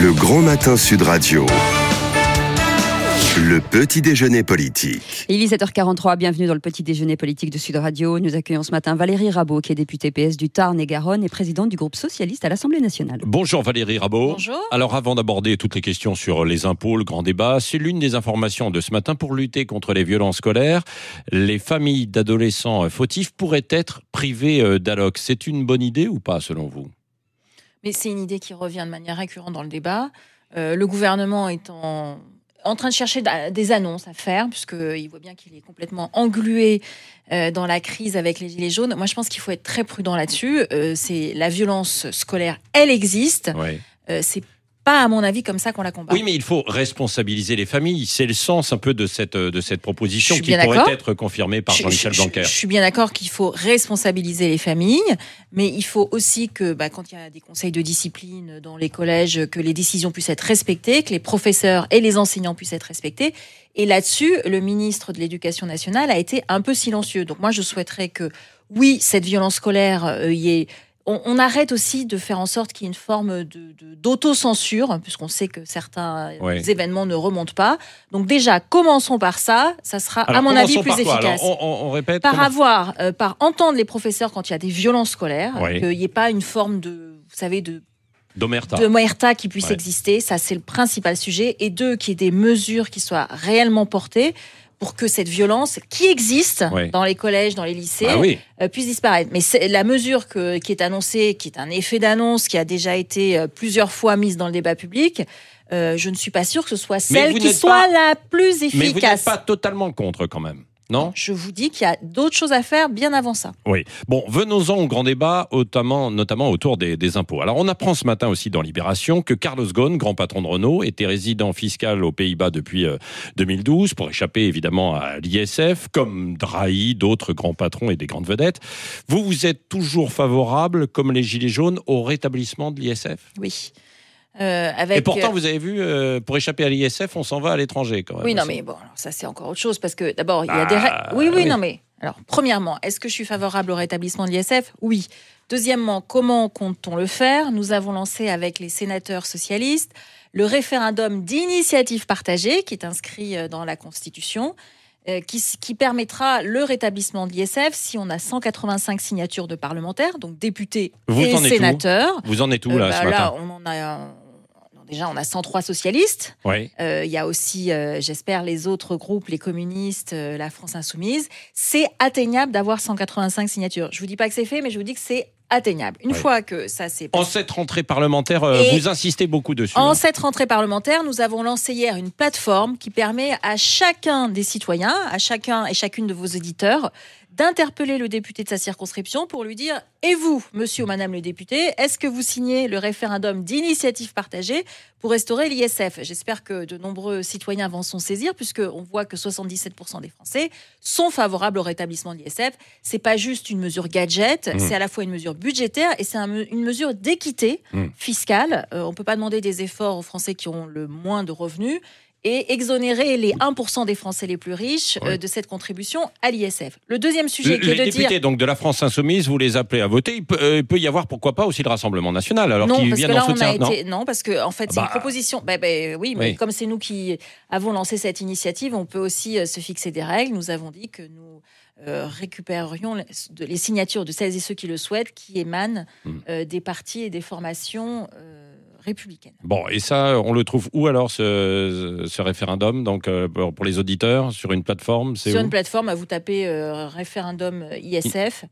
Le Grand Matin Sud Radio. Le petit déjeuner politique. Il est 7h43, bienvenue dans le petit déjeuner politique de Sud Radio. Nous accueillons ce matin Valérie Rabault, qui est députée PS du Tarn et Garonne et présidente du groupe socialiste à l'Assemblée nationale. Bonjour Valérie Rabault. Bonjour. Alors avant d'aborder toutes les questions sur les impôts, le grand débat, c'est l'une des informations de ce matin pour lutter contre les violences scolaires. Les familles d'adolescents fautifs pourraient être privées d'allocs. C'est une bonne idée ou pas selon vous ? Mais c'est une idée qui revient de manière récurrente dans le débat. Le gouvernement est en train de chercher des annonces à faire, puisqu'il voit bien qu'il est complètement englué dans la crise avec les Gilets jaunes. Moi, je pense qu'il faut être très prudent là-dessus. C'est la violence scolaire, elle existe. Ouais. C'est pas, à mon avis, comme ça qu'on la combat. Oui, mais il faut responsabiliser les familles. C'est le sens un peu de cette proposition qui pourrait être confirmée par Jean-Michel Blanquer. Je suis bien d'accord qu'il faut responsabiliser les familles, mais il faut aussi que, quand il y a des conseils de discipline dans les collèges, que les décisions puissent être respectées, que les professeurs et les enseignants puissent être respectés. Et là-dessus, le ministre de l'Éducation nationale a été un peu silencieux. Donc moi, je souhaiterais que, oui, cette violence scolaire, on arrête aussi de faire en sorte qu'il y ait une forme d'autocensure, puisqu'on sait que certains événements ne remontent pas. Donc déjà, commençons par ça. Ça sera, à mon avis, plus efficace. Alors, on répète. Par entendre les professeurs quand il y a des violences scolaires, qu'il n'y ait pas une forme d'omerta qui puisse exister. Ça, c'est le principal sujet. Et deux, qu'il y ait des mesures qui soient réellement portées pour que cette violence qui existe dans les collèges, dans les lycées, puisse disparaître. Mais c'est la mesure qui est annoncée, qui est un effet d'annonce, qui a déjà été plusieurs fois mise dans le débat public, je ne suis pas sûre que ce soit celle qui soit la plus efficace. Mais vous n'êtes pas totalement contre quand même, non ? Je vous dis qu'il y a d'autres choses à faire bien avant ça. Oui. Bon, venons-en au grand débat, notamment autour des impôts. Alors, on apprend ce matin aussi dans Libération que Carlos Ghosn, grand patron de Renault, était résident fiscal aux Pays-Bas depuis 2012 pour échapper évidemment à l'ISF, comme Drahi, d'autres grands patrons et des grandes vedettes. Vous êtes toujours favorable, comme les Gilets jaunes, au rétablissement de l'ISF ? Oui. Et pourtant, vous avez vu, pour échapper à l'ISF, on s'en va à l'étranger quand même. Oui, non, mais bon, ça c'est encore autre chose parce que d'abord, il y a des règles. Oui, non, mais alors, premièrement, est-ce que je suis favorable au rétablissement de l'ISF ? Oui. Deuxièmement, comment compte-t-on le faire ? Nous avons lancé avec les sénateurs socialistes le référendum d'initiative partagée qui est inscrit dans la Constitution. Qui permettra le rétablissement de l'ISF si on a 185 signatures de parlementaires, donc députés et sénateurs. Vous en êtes où là ce matin ? Là, on a 103 socialistes. Oui. Il y a aussi, j'espère, les autres groupes, les communistes, la France Insoumise. C'est atteignable d'avoir 185 signatures. Je vous dis pas que c'est fait, mais je vous dis que c'est atteignable. Une fois que ça c'est passé. En cette rentrée parlementaire, vous insistez beaucoup dessus. Cette rentrée parlementaire, nous avons lancé hier une plateforme qui permet à chacun des citoyens, à chacun et chacune de vos auditeurs, d'interpeller le député de sa circonscription pour lui dire « Et vous, monsieur ou madame le député, est-ce que vous signez le référendum d'initiative partagée pour restaurer l'ISF ?» J'espère que de nombreux citoyens vont s'en saisir puisqu'on voit que 77% des Français sont favorables au rétablissement de l'ISF. C'est pas juste une mesure gadget, c'est à la fois une mesure budgétaire et c'est une mesure d'équité fiscale. On peut pas demander des efforts aux Français qui ont le moins de revenus et exonérer les 1% des Français les plus riches de cette contribution à l'ISF. Le deuxième sujet qui est de dire... Les députés donc, de la France Insoumise, vous les appelez à voter. Il peut y avoir, pourquoi pas, aussi le Rassemblement National, alors qu'ils viennent en soutien. Non, parce que en fait, c'est une proposition... Oui, mais comme c'est nous qui avons lancé cette initiative, on peut aussi se fixer des règles. Nous avons dit que nous récupérerions les signatures de celles et ceux qui le souhaitent, qui émanent des partis et des formations... républicaine. Bon, et ça, on le trouve où alors, ce référendum, donc pour les auditeurs, sur une plateforme, sur une plateforme, vous tapez référendum ISF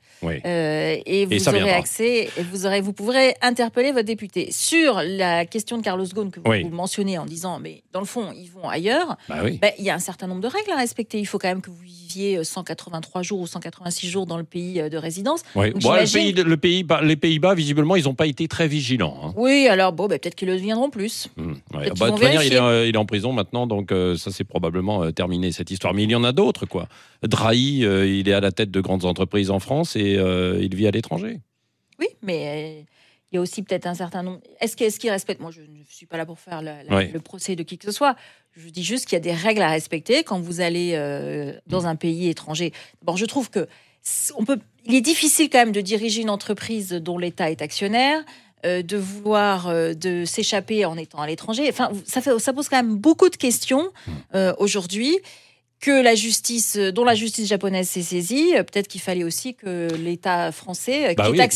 et vous aurez accès, et vous pourrez interpeller votre député. Sur la question de Carlos Ghosn que vous mentionnez en disant, mais dans le fond, ils vont ailleurs, il y a un certain nombre de règles à respecter. Il faut quand même que vous viviez 183 jours ou 186 jours dans le pays de résidence. Oui. Donc, les Pays-Bas, visiblement, ils n'ont pas été très vigilants. Hein. Oui, alors peut-être qu'ils le deviendront plus. De toute manière, il est en prison maintenant, donc ça c'est probablement terminé cette histoire. Mais il y en a d'autres, quoi. Drahi, il est à la tête de grandes entreprises en France et il vit à l'étranger. Oui, mais il y a aussi peut-être un certain nombre... Est-ce qu'il respecte... Moi, je ne suis pas là pour faire le procès de qui que ce soit. Je dis juste qu'il y a des règles à respecter quand vous allez dans un pays étranger. D'abord, je trouve que il est difficile quand même de diriger une entreprise dont l'État est actionnaire. de vouloir de s'échapper en étant à l'étranger. Enfin, ça pose quand même beaucoup de questions aujourd'hui. Dont la justice japonaise s'est saisie, peut-être qu'il fallait aussi que l'État français, qui est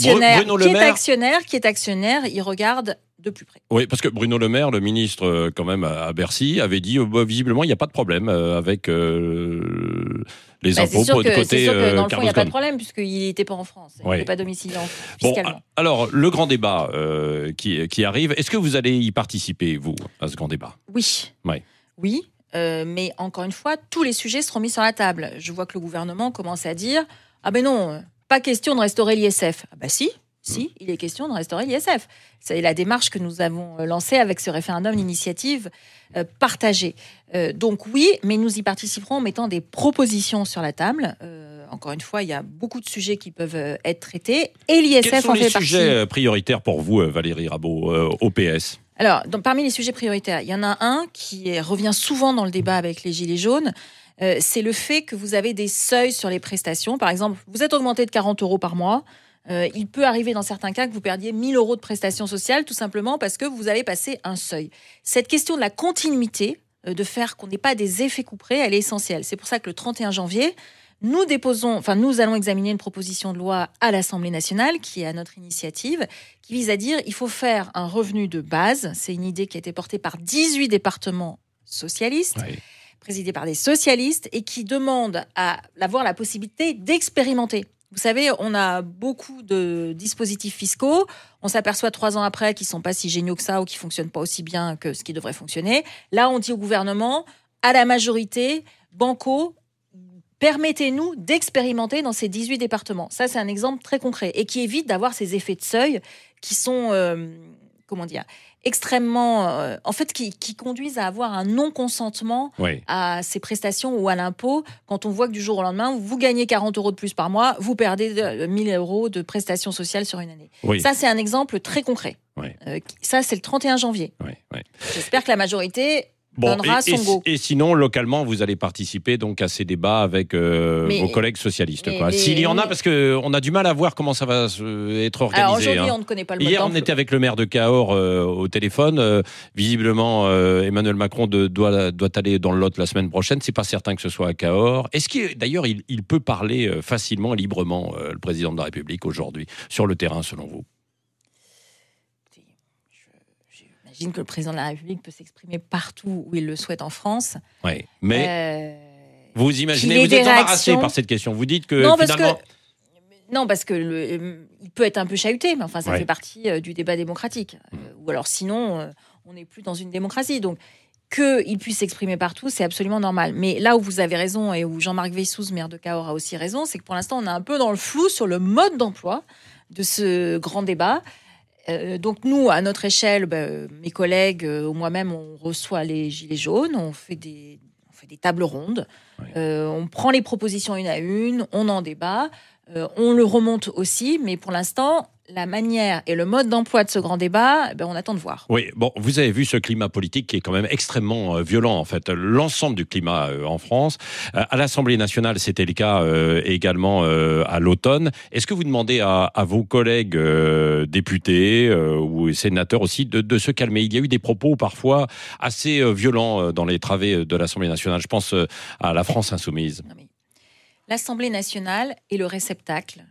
actionnaire, il regarde de plus près. Oui, parce que Bruno Le Maire, le ministre quand même à Bercy, avait dit visiblement il n'y a pas de problème avec les impôts du côté c'est sûr que dans le fond, il n'y a Carlos pas de Ghosn. problème puisqu'il n'était pas en France, il n'était pas domicilié fiscalement. Bon, alors, le grand débat qui arrive, est-ce que vous allez y participer, vous, à ce grand débat ? Oui. Ouais. Oui. Mais encore une fois, tous les sujets seront mis sur la table. Je vois que le gouvernement commence à dire « Ah ben non, pas question de restaurer l'ISF. » Ah ben si, il est question de restaurer l'ISF. C'est la démarche que nous avons lancée avec ce référendum d'initiative partagée. Donc oui, mais nous y participerons en mettant des propositions sur la table. Encore une fois, il y a beaucoup de sujets qui peuvent être traités et l'ISF Quels sont en fait les partie. sujets prioritaires pour vous, Valérie Rabault, au PS ? Alors, parmi les sujets prioritaires, il y en a un qui revient souvent dans le débat avec les Gilets jaunes. C'est le fait que vous avez des seuils sur les prestations. Par exemple, vous êtes augmenté de 40 € par mois. Il peut arriver dans certains cas que vous perdiez 1 000 € de prestations sociales, tout simplement parce que vous avez passé un seuil. Cette question de la continuité, de faire qu'on n'ait pas des effets couperés, elle est essentielle. C'est pour ça que le 31 janvier, nous allons examiner une proposition de loi à l'Assemblée nationale, qui est à notre initiative, qui vise à dire qu'il faut faire un revenu de base. C'est une idée qui a été portée par 18 départements socialistes, présidés par des socialistes, et qui demande à avoir la possibilité d'expérimenter. Vous savez, on a beaucoup de dispositifs fiscaux. On s'aperçoit 3 ans après qu'ils ne sont pas si géniaux que ça ou qu'ils ne fonctionnent pas aussi bien que ce qui devrait fonctionner. Là, on dit au gouvernement, à la majorité, banco, permettez-nous d'expérimenter dans ces 18 départements. Ça, c'est un exemple très concret et qui évite d'avoir ces effets de seuil qui sont, extrêmement... qui conduisent à avoir un non-consentement à ces prestations ou à l'impôt. Quand on voit que du jour au lendemain, vous gagnez 40 € de plus par mois, vous perdez 1 000 € de prestations sociales sur une année. Oui. Ça, c'est un exemple très concret. Ça, c'est le 31 janvier. J'espère que la majorité... donnera son go. Et sinon, localement, vous allez participer donc à ces débats avec vos collègues socialistes. S'il y en a, parce qu'on a du mal à voir comment ça va être organisé. Alors aujourd'hui, on ne connaît pas le mode d'emploi. Hier, on était avec le maire de Cahors au téléphone. Visiblement, Emmanuel Macron doit aller dans le Lot la semaine prochaine. C'est pas certain que ce soit à Cahors. Est-ce qu'il, d'ailleurs, il peut parler facilement, librement, le président de la République aujourd'hui, sur le terrain, selon vous ? J'imagine que le président de la République peut s'exprimer partout où il le souhaite en France. Oui, mais vous imaginez, vous êtes embarrassé par cette question. Vous dites que parce que il peut être un peu chahuté, mais enfin ça fait partie du débat démocratique. Ou alors sinon, on n'est plus dans une démocratie. Donc qu'il puisse s'exprimer partout, c'est absolument normal. Mais là où vous avez raison et où Jean-Marc Weissouz, maire de Cahors, a aussi raison, c'est que pour l'instant, on est un peu dans le flou sur le mode d'emploi de ce grand débat. Donc nous, à notre échelle, mes collègues ou moi-même, on reçoit les Gilets jaunes, on fait des tables rondes, on prend les propositions une à une, on en débat, on le remonte aussi, mais pour l'instant, la manière et le mode d'emploi de ce grand débat, on attend de voir. Oui, bon, vous avez vu ce climat politique qui est quand même extrêmement violent, en fait. L'ensemble du climat en France. À l'Assemblée nationale, c'était le cas également à l'automne. Est-ce que vous demandez à vos collègues députés ou sénateurs aussi de se calmer ? Il y a eu des propos parfois assez violents dans les travées de l'Assemblée nationale. Je pense à la France insoumise. Non, mais l'Assemblée nationale est le réceptacle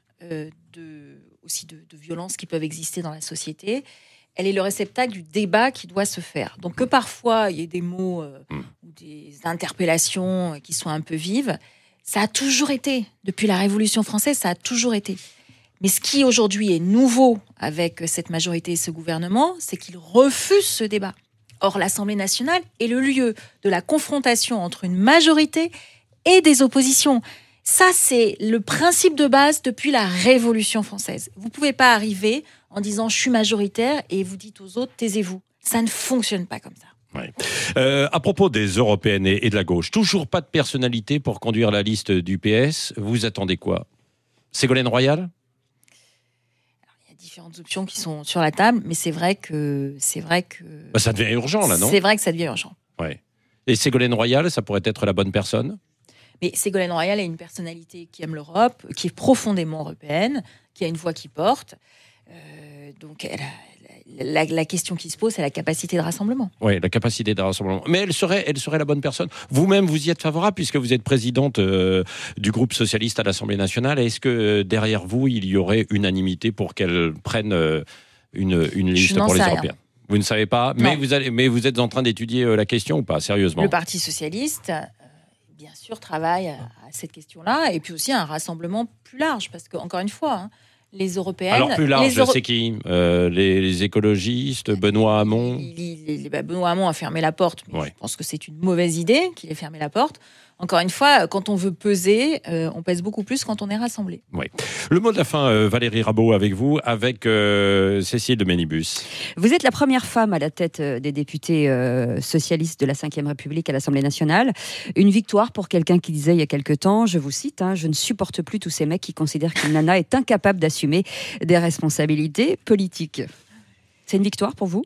aussi de violences qui peuvent exister dans la société. Elle est le réceptacle du débat qui doit se faire. Donc que parfois il y ait des mots ou des interpellations qui soient un peu vives, ça a toujours été. Depuis la Révolution française, ça a toujours été. Mais ce qui aujourd'hui est nouveau avec cette majorité et ce gouvernement, c'est qu'ils refusent ce débat. Or, l'Assemblée nationale est le lieu de la confrontation entre une majorité et des oppositions. Ça, c'est le principe de base depuis la Révolution française. Vous ne pouvez pas arriver en disant « je suis majoritaire » et vous dites aux autres « taisez-vous ». Ça ne fonctionne pas comme ça. Ouais. À propos des européennes et de la gauche, toujours pas de personnalité pour conduire la liste du PS. Vous attendez quoi ? Ségolène Royal ? Alors, il y a différentes options qui sont sur la table, mais c'est vrai que... ça devient urgent, là, non ? C'est vrai que ça devient urgent. Ouais. Et Ségolène Royal, ça pourrait être la bonne personne ? Mais Ségolène Royal est une personnalité qui aime l'Europe, qui est profondément européenne, qui a une voix qui porte. Donc elle la question qui se pose, c'est la capacité de rassemblement. Oui, la capacité de rassemblement. Mais elle serait la bonne personne. Vous-même, vous y êtes favorable puisque vous êtes présidente du groupe socialiste à l'Assemblée nationale. Est-ce que derrière vous, il y aurait unanimité pour qu'elle prenne une liste pour les Européens ? Vous ne savez pas, mais vous êtes en train d'étudier la question ou pas, sérieusement ? Le Parti socialiste, bien sûr, travaille à cette question-là, et puis aussi un rassemblement plus large, parce qu'encore une fois, les Européennes... Alors plus large, c'est qui ? Les écologistes, Benoît Hamon ? Benoît Hamon a fermé la porte, mais je pense que c'est une mauvaise idée qu'il ait fermé la porte. Encore une fois, quand on veut peser, on pèse beaucoup plus quand on est rassemblé. Oui. Le mot de la fin, Valérie Rabault, avec vous, avec Cécile de Ménibus. Vous êtes la première femme à la tête des députés socialistes de la Ve République à l'Assemblée nationale. Une victoire pour quelqu'un qui disait il y a quelque temps, je vous cite, je ne supporte plus tous ces mecs qui considèrent qu'une nana est incapable d'assumer des responsabilités politiques. C'est une victoire pour vous ?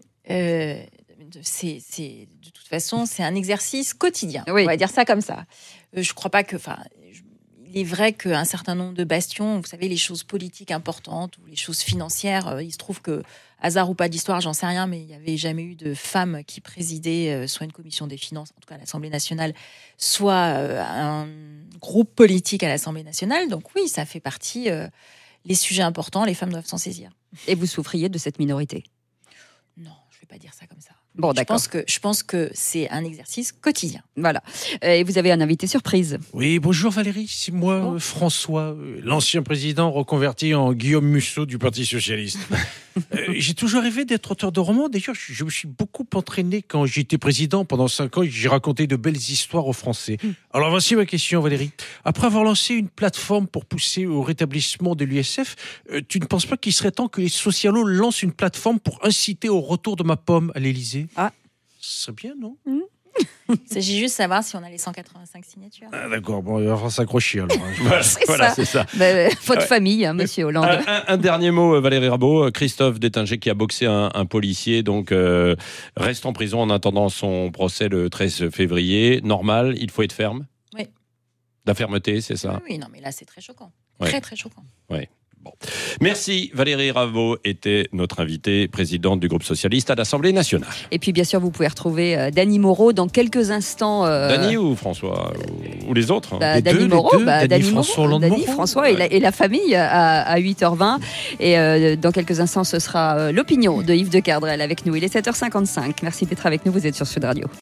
De toute façon, c'est un exercice quotidien. Oui. On va dire ça comme ça. Je crois pas que... Il est vrai qu'un certain nombre de bastions, vous savez, les choses politiques importantes ou les choses financières, il se trouve que, hasard ou pas d'histoire, j'en sais rien, mais il n'y avait jamais eu de femme qui présidait soit une commission des finances, en tout cas à l'Assemblée nationale, soit un groupe politique à l'Assemblée nationale. Donc oui, ça fait partie... les sujets importants, les femmes doivent s'en saisir. Et vous souffriez de cette minorité ? Non, je ne vais pas dire ça comme ça. Bon, d'accord. Je pense que c'est un exercice quotidien. Voilà. Et vous avez un invité surprise. Oui, bonjour Valérie, c'est moi, François, l'ancien président reconverti en Guillaume Musso du Parti Socialiste. J'ai toujours rêvé d'être auteur de romans. D'ailleurs, je me suis beaucoup entraîné quand j'étais président. Pendant 5 ans, j'ai raconté de belles histoires aux Français. Alors voici ma question, Valérie. Après avoir lancé une plateforme pour pousser au rétablissement de l'ISF, tu ne penses pas qu'il serait temps que les socialos lancent une plateforme pour inciter au retour de ma pomme à l'Élysée ? Ah. Ce serait bien, non ? Il s'agit juste de savoir si on a les 185 signatures. Ah, d'accord, bon, il va falloir s'accrocher alors. C'est ça. Votre famille, monsieur Hollande. Un dernier mot, Valérie Rabault. Christophe Détinger qui a boxé un policier, donc reste en prison en attendant son procès le 13 février. Normal, il faut être ferme ? Oui. La fermeté, c'est ça ? Oui, non, mais là, c'est très choquant. Ouais. Très, très choquant. Oui. Bon. Merci. Valérie Rabault était notre invitée, présidente du groupe socialiste à l'Assemblée nationale. Et puis, bien sûr, vous pouvez retrouver Dany Moreau dans quelques instants. Dany ou François ou les autres Dany Moreau, Dany François et la famille à 8h20. Et dans quelques instants, ce sera l'opinion de Yves de Kerdrel avec nous. Il est 7h55. Merci d'être avec nous. Vous êtes sur Sud Radio.